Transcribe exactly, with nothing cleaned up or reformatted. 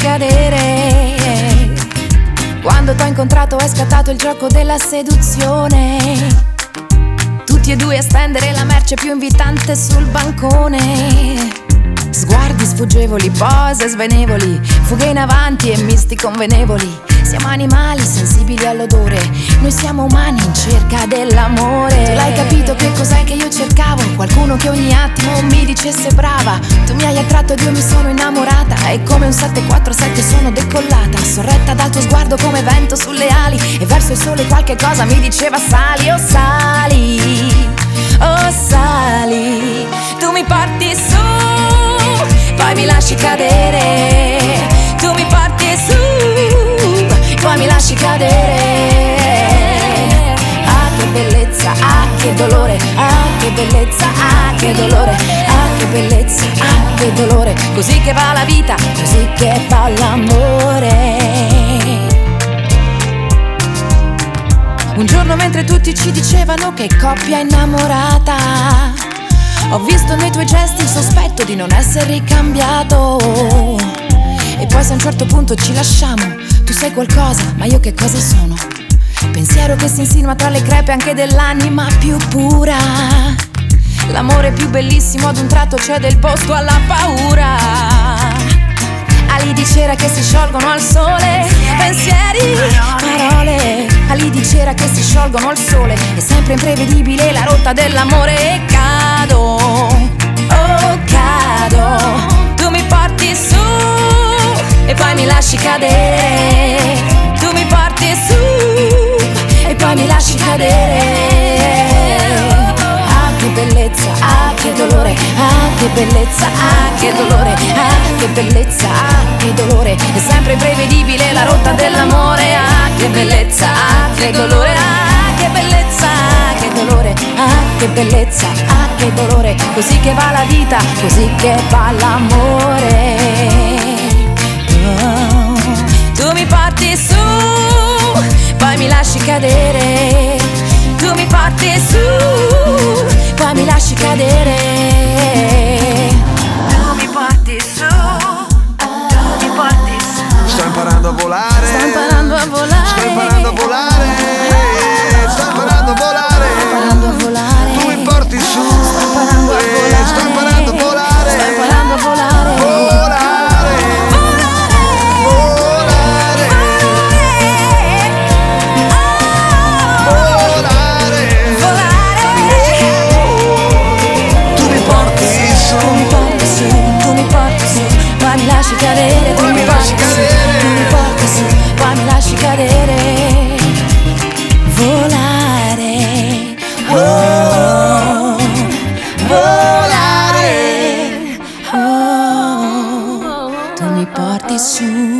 cadere. Quando t'ho incontrato è scattato il gioco della seduzione. Tutti e due a stendere la merce più invitante sul bancone. Sguardi sfuggevoli, pose svenevoli, fughe in avanti e misti convenevoli. Siamo animali sensibili all'odore, noi siamo umani in cerca dell'amore. Tu l'hai capito che cos'è che io cercavo? Qualcuno che ogni attimo mi dicesse brava. Tu mi hai attratto ed io mi sono innamorata. E come un sette quattro sette sono decollata, sorretta dal tuo sguardo come vento sulle ali. E verso il sole qualche cosa mi diceva sali, oh sali, oh sali. Tu mi porti su, poi mi lasci cadere. Tu mi porti su, poi mi lasci cadere. Ah che bellezza, ah che dolore, ah che bellezza, ah che dolore, ah che bellezza, ah che dolore. Così che va la vita, così che va l'amore. Un giorno mentre tutti ci dicevano che coppia innamorata, ho visto nei tuoi gesti il sospetto di non essere ricambiato. E poi se a un certo punto ci lasciamo, tu sei qualcosa, ma io che cosa sono? Pensiero che si insinua tra le crepe anche dell'anima più pura. L'amore più bellissimo ad un tratto cede il posto alla paura. Ali di cera che si sciolgono al sole, pensieri, parole. Ali di cera che si sciolgono al sole. È sempre imprevedibile la rotta dell'amore. E cado, oh cado. Tu mi porti su e poi mi lasci cadere. Tu mi porti su e poi mi lasci cadere. Ah che bellezza, ah che dolore, ah che bellezza, ah che dolore, ah che bellezza, ah che dolore. È sempre imprevedibile la rotta dell'amore. Ah che bellezza, ah che dolore, ah che bellezza, ah che dolore, ah che bellezza, ah che dolore. Così che va la vita, così che va l'amore. Oh, tu mi porti su, poi mi lasci cadere. Tu mi porti su, poi mi lasci cadere. Tu mi porti su, tu mi porti su. Sto imparando a volare. Sto imparando a volare. Sto imparando a volare. Sto imparando a volare. Sto imparando a volare. Tu mi porti su. Sto imparando a volare. Sto imparando a volare. Sto imparando a volare. Volare. Volare. Volare. Tu mi porti su. Tu mi porti su, tu mi porti su, poi mi lasci cadere. Tu Poi mi mi lasci porti su, cadere. tu mi porti su, poi mi lasci cadere. Volare, oh, volare, oh, tu mi porti su.